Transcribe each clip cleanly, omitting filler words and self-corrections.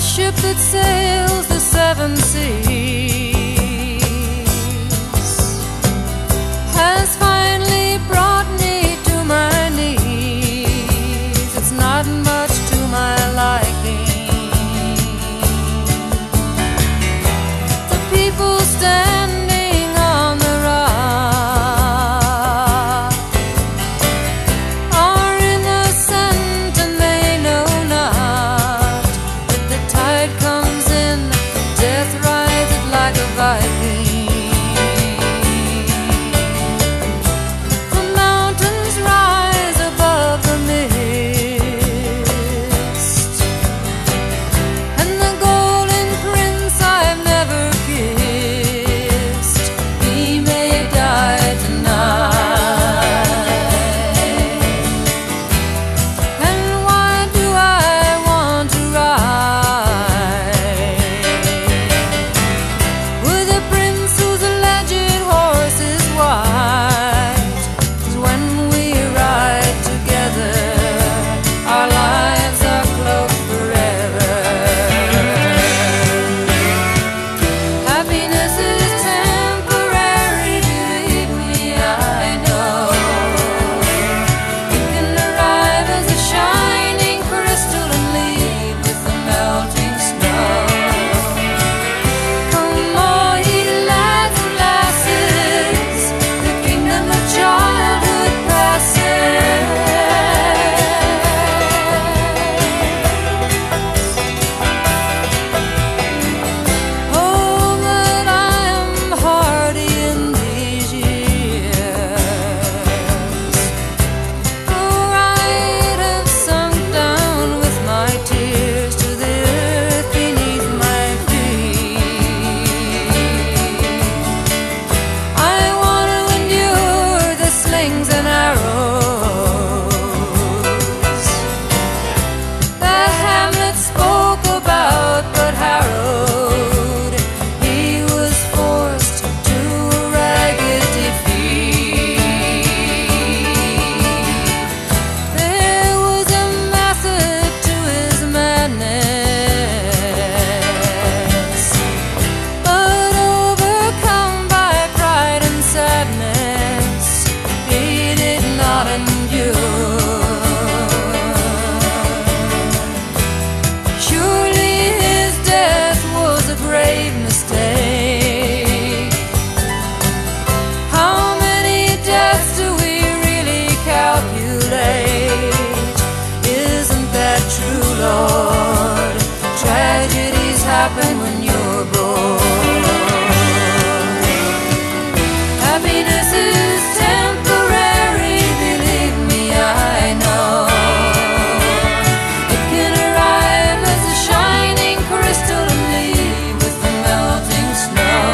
ship that sails the seven seas has finally brought me to my knees. It's not much to my liking. The people standing on the rock are innocent, and they know not that the tide comes in, death rides it like a Viking. Happen when you're bored. Happiness is temporary, believe me, I know. It can arrive as a shining crystal and leave with the melting snow.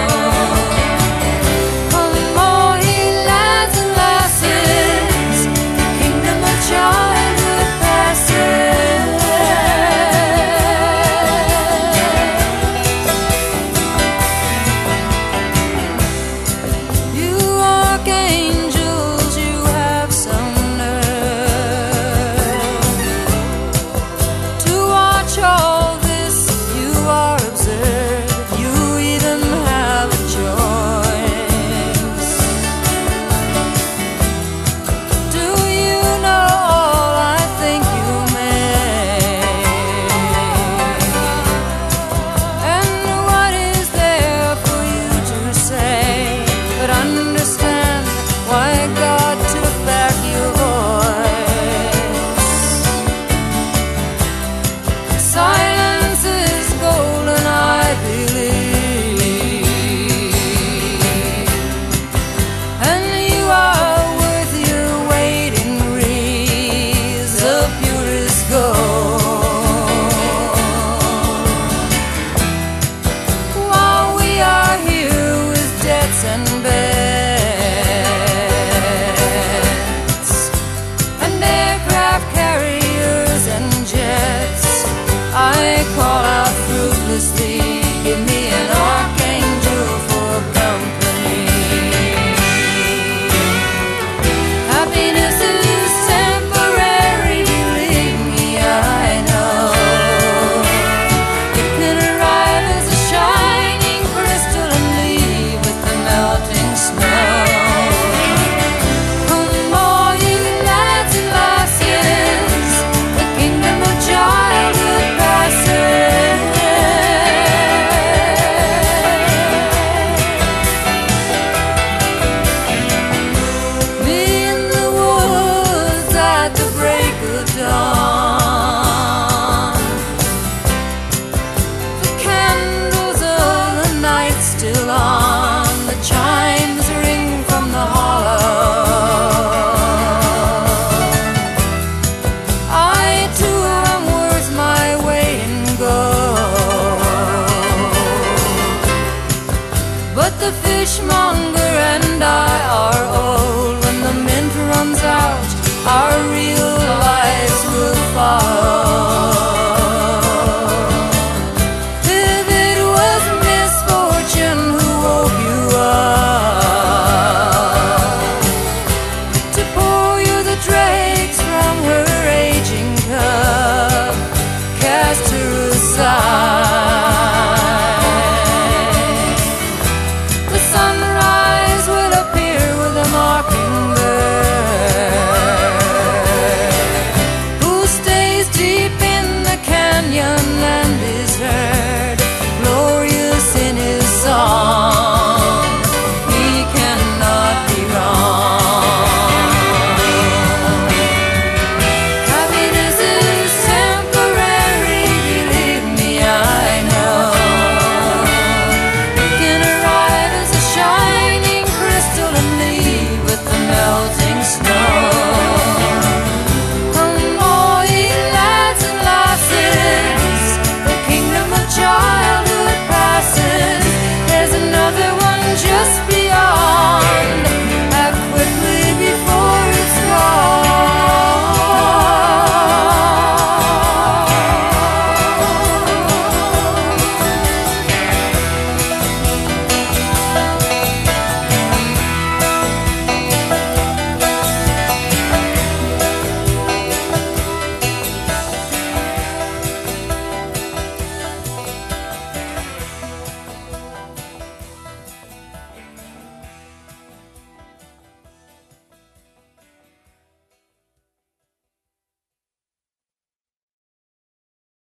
Come all ye lads and lasses, the kingdom of childhood passes. You are just